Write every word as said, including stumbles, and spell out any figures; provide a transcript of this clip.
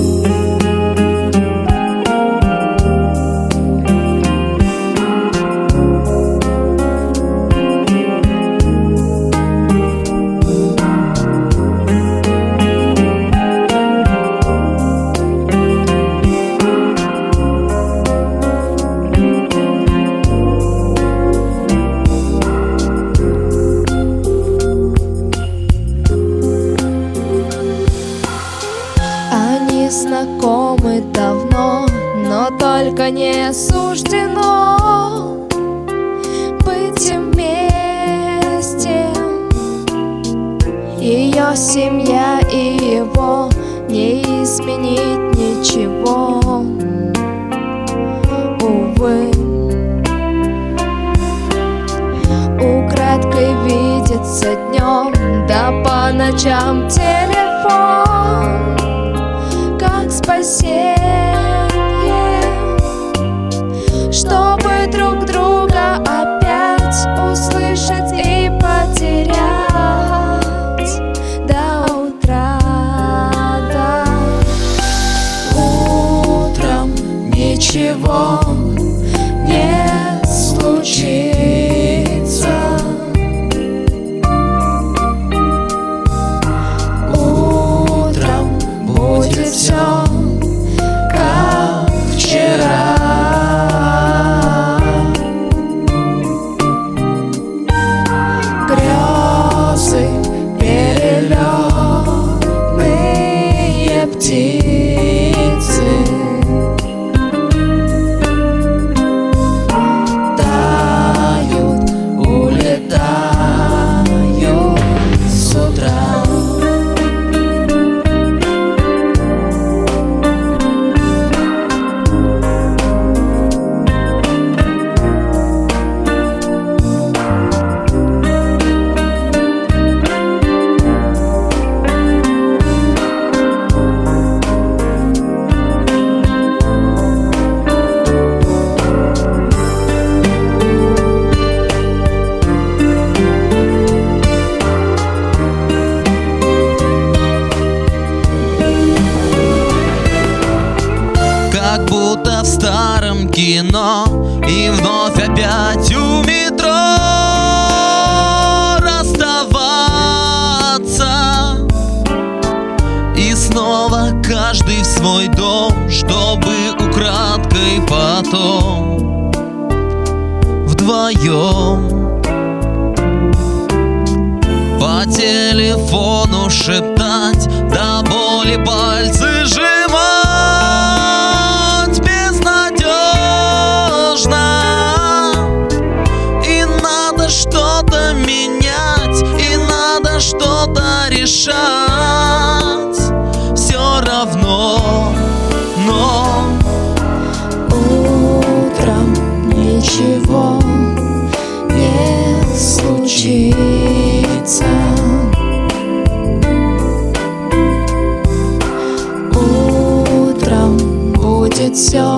Знакомы давно, но только не суждено быть вместе. Ее семья и его не изменить ничего, увы. Украдкой видится днем, да по ночам телефон как спасение, чтобы друг друга опять услышать и потерять до утра. Да. Утром ничего не случится. Утром будет все как вчера. Грезы, перелетные птицы тают, улетают с утра. Как будто в старом кино, и вновь опять у метро расставаться. И снова каждый в свой дом, чтобы украдкой потом вдвоем по телефону шептать, до боли пальцы сжимать. Что-то менять, и надо что-то решать. Все равно, но утром ничего не случится. Утром будет все